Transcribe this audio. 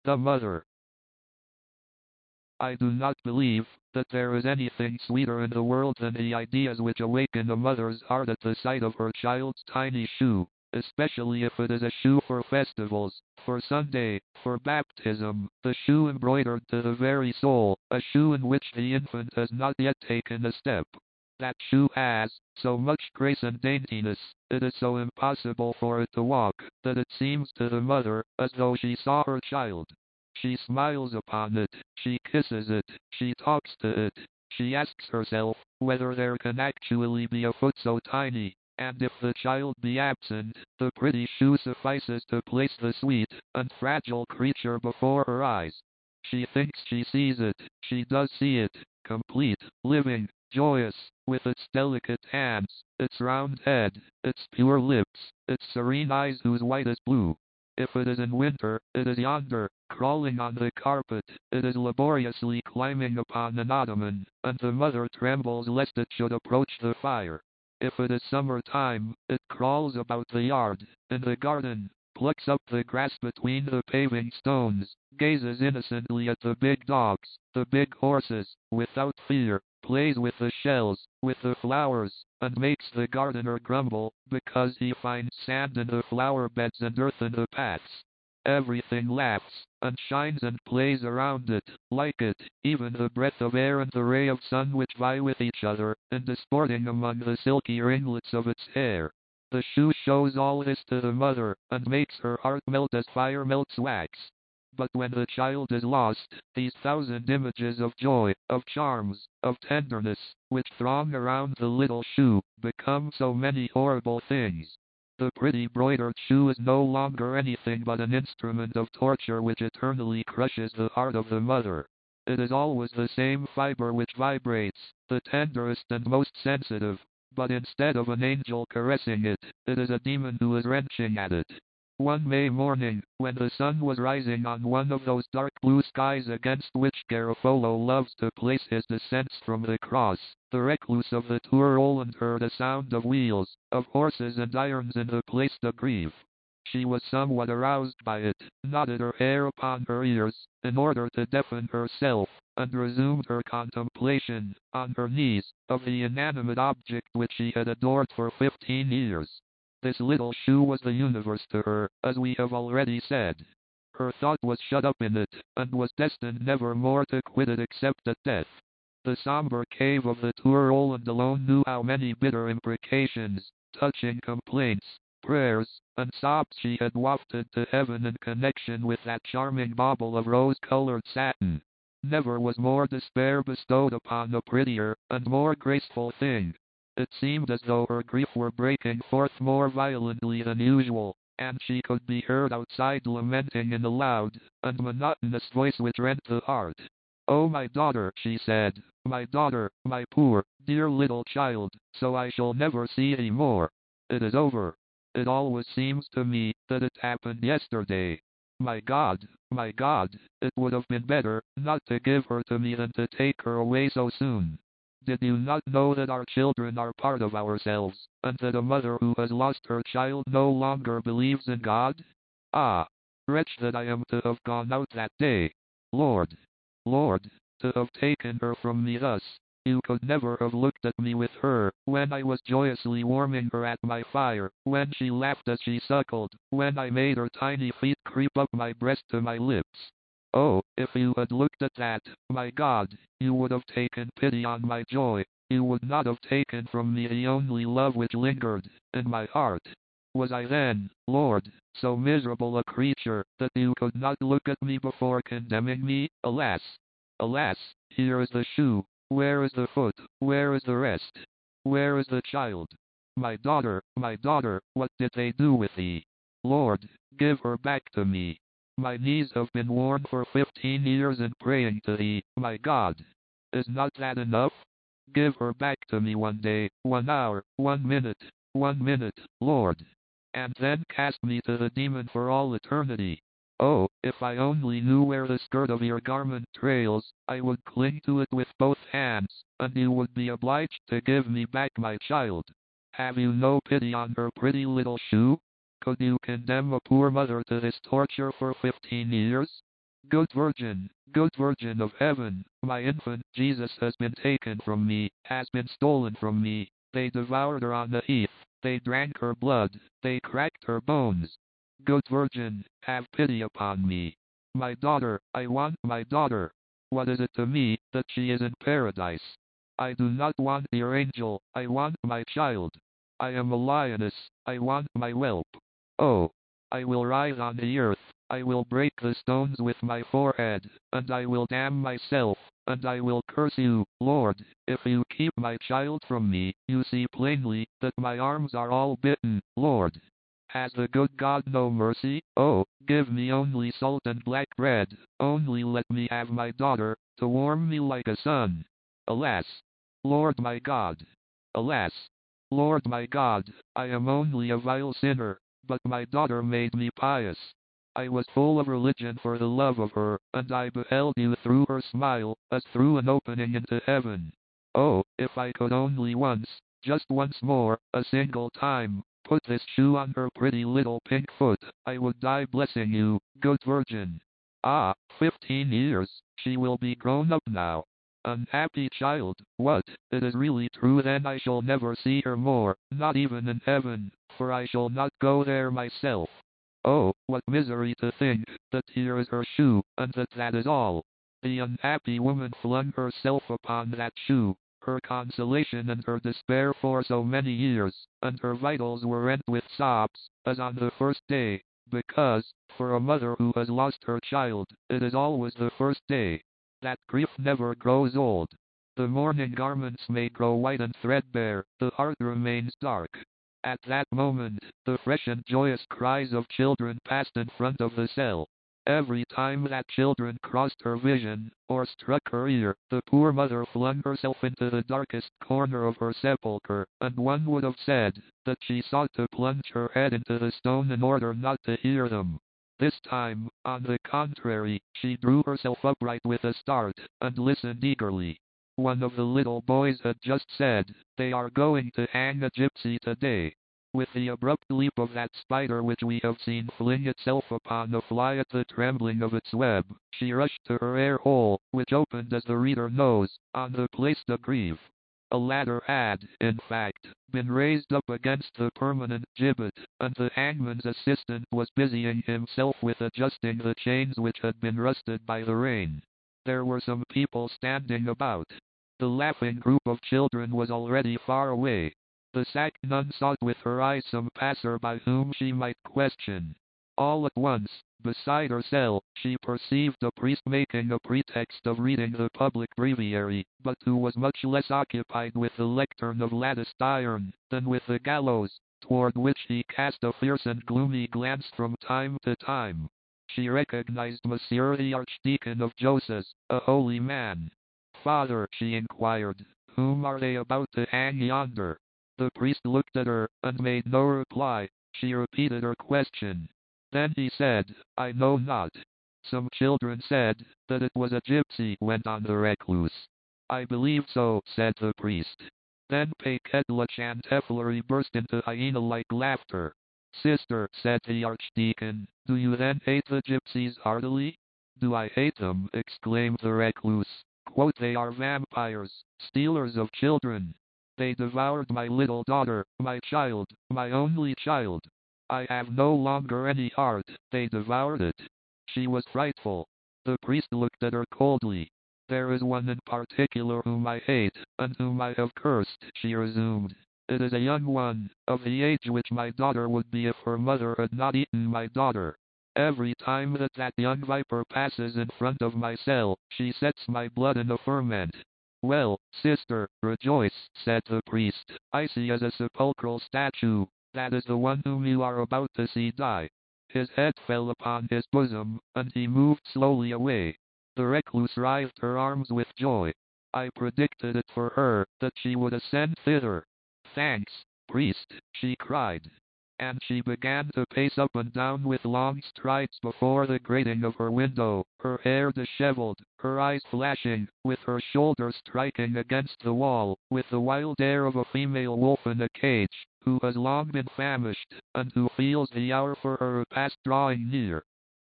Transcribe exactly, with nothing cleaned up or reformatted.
The mother. I do not believe that there is anything sweeter in the world than the ideas which awaken a mother's heart at the sight of her child's tiny shoe, especially if it is a shoe for festivals, for Sunday, for baptism, the shoe embroidered to the very soul, a shoe in which the infant has not yet taken a step. That shoe has so much grace and daintiness, it is so impossible for it to walk, that it seems to the mother as though she saw her child. She smiles upon it, she kisses it, she talks to it, she asks herself whether there can actually be a foot so tiny, and if the child be absent, the pretty shoe suffices to place the sweet and fragile creature before her eyes. She thinks she sees it, she does see it, complete, living, joyous, with its delicate hands, its round head, its pure lips, its serene eyes whose white is blue. If it is in winter, it is yonder, crawling on the carpet, it is laboriously climbing upon an ottoman, and the mother trembles lest it should approach the fire. If it is summer time, it crawls about the yard, in the garden, plucks up the grass between the paving stones, gazes innocently at the big dogs, the big horses, without fear, plays with the shells, with the flowers, and makes the gardener grumble, because he finds sand in the flower beds and earth in the paths. Everything laughs, and shines and plays around it, like it, even the breath of air and the ray of sun which vie with each other, in disporting among the silky ringlets of its hair. The shoe shows all this to the mother, and makes her heart melt as fire melts wax. But when the child is lost, these thousand images of joy, of charms, of tenderness, which throng around the little shoe, become so many horrible things. The pretty broidered shoe is no longer anything but an instrument of torture which eternally crushes the heart of the mother. It is always the same fiber which vibrates, the tenderest and most sensitive, but instead of an angel caressing it, it is a demon who is wrenching at it. One May morning, when the sun was rising on one of those dark blue skies against which Garofalo loves to place his descents from the cross, the recluse of the Tour Roland heard a sound of wheels, of horses and irons in the Place de Grève. She was somewhat aroused by it, knotted her hair upon her ears, in order to deafen herself, and resumed her contemplation, on her knees, of the inanimate object which she had adored for fifteen years. This little shoe was the universe to her, as we have already said. Her thought was shut up in it, and was destined never more to quit it except at death. The somber cave of the Tour Roland alone knew how many bitter imprecations, touching complaints, prayers, and sobs she had wafted to heaven in connection with that charming bauble of rose-colored satin. Never was more despair bestowed upon a prettier and more graceful thing. It seemed as though her grief were breaking forth more violently than usual, and she could be heard outside lamenting in a loud and monotonous voice which rent the heart. "Oh, my daughter," she said, "my daughter, my poor, dear little child, so I shall never see any more. It is over. It always seems to me that it happened yesterday. My God, my God, it would have been better not to give her to me than to take her away so soon. Did you not know that our children are part of ourselves, and that a mother who has lost her child no longer believes in God? Ah, wretch that I am to have gone out that day! Lord, Lord, to have taken her from me thus! You could never have looked at me with her, when I was joyously warming her at my fire, when she laughed as she suckled, when I made her tiny feet creep up my breast to my lips. Oh, if you had looked at that, my God, you would have taken pity on my joy, you would not have taken from me the only love which lingered in my heart. Was I then, Lord, so miserable a creature, that you could not look at me before condemning me? Alas! Alas! Here is the shoe. Where is the foot? Where is the rest? Where is the child? My daughter, my daughter, what did they do with thee? Lord, give her back to me. My knees have been worn for fifteen years in praying to thee, my God. Is not that enough? Give her back to me one day, one hour, one minute, one minute, Lord. And then cast me to the demon for all eternity. Oh, if I only knew where the skirt of your garment trails, I would cling to it with both hands, and you would be obliged to give me back my child. Have you no pity on her pretty little shoe? Could you condemn a poor mother to this torture for fifteen years? Good Virgin, good Virgin of heaven, my infant Jesus has been taken from me, has been stolen from me. They devoured her on the heath, they drank her blood, they cracked her bones. Good Virgin, have pity upon me. My daughter, I want my daughter. What is it to me that she is in paradise? I do not want your angel, I want my child. I am a lioness, I want my whelp. Oh, I will rise on the earth, I will break the stones with my forehead, and I will damn myself, and I will curse you, Lord, if you keep my child from me. You see plainly that my arms are all bitten, Lord. Has the good God no mercy? Oh, give me only salt and black bread, only let me have my daughter, to warm me like a sun. Alas, Lord my God! Alas, Lord my God, I am only a vile sinner, but my daughter made me pious. I was full of religion for the love of her, and I beheld you through her smile, as through an opening into heaven. Oh, if I could only once, just once more, a single time, put this shoe on her pretty little pink foot, I would die blessing you, good Virgin. Ah, fifteen years, she will be grown up now. Unhappy child, what, it is really true then I shall never see her more, not even in heaven, for I shall not go there myself. Oh, what misery to think that here is her shoe, and that that is all. The unhappy woman flung herself upon that shoe, her consolation and her despair for so many years, and her vitals were rent with sobs, as on the first day, because, for a mother who has lost her child, it is always the first day. That grief never grows old. The mourning garments may grow white and threadbare, the heart remains dark. At that moment, the fresh and joyous cries of children passed in front of the cell. Every time that children crossed her vision, or struck her ear, the poor mother flung herself into the darkest corner of her sepulchre, and one would have said that she sought to plunge her head into the stone in order not to hear them. This time, on the contrary, she drew herself upright with a start, and listened eagerly. One of the little boys had just said, "They are going to hang a gypsy today." With the abrupt leap of that spider which we have seen fling itself upon a fly at the trembling of its web, she rushed to her air hole, which opened, as the reader knows, on the place de grève. A ladder had, in fact, been raised up against the permanent gibbet, and the hangman's assistant was busying himself with adjusting the chains which had been rusted by the rain. There were some people standing about. The laughing group of children was already far away. The sack nun sought with her eyes some passer by whom she might question. All at once, beside her cell, she perceived a priest making a pretext of reading the public breviary, but who was much less occupied with the lectern of latticed iron than with the gallows, toward which he cast a fierce and gloomy glance from time to time. She recognized Monsieur the Archdeacon of Josas, a holy man. "Father," she inquired, "whom are they about to hang yonder?" The priest looked at her, and made no reply. She repeated her question. Then he said, "I know not." "Some children said that it was a gypsy," went on the recluse. "I believe so," said the priest. Then Paquette la Chantefleurie burst into hyena-like laughter. "Sister," said the archdeacon, "do you then hate the gypsies heartily?" "Do I hate them?" exclaimed the recluse. "Quote, they are vampires, stealers of children. They devoured my little daughter, my child, my only child. I have no longer any heart, they devoured it." She was frightful. The priest looked at her coldly. "There is one in particular whom I hate, and whom I have cursed," she resumed. "It is a young one, of the age which my daughter would be if her mother had not eaten my daughter. Every time that that young viper passes in front of my cell, she sets my blood in a ferment." "Well, sister, rejoice," said the priest. "I see as a sepulchral statue. That is the one whom you are about to see die." His head fell upon his bosom, and he moved slowly away. The recluse writhed her arms with joy. "I predicted it for her, that she would ascend thither." "Thanks, priest," she cried. And she began to pace up and down with long strides before the grating of her window, her hair disheveled, her eyes flashing, with her shoulders striking against the wall, with the wild air of a female wolf in a cage, who has long been famished, and who feels the hour for her repast drawing near.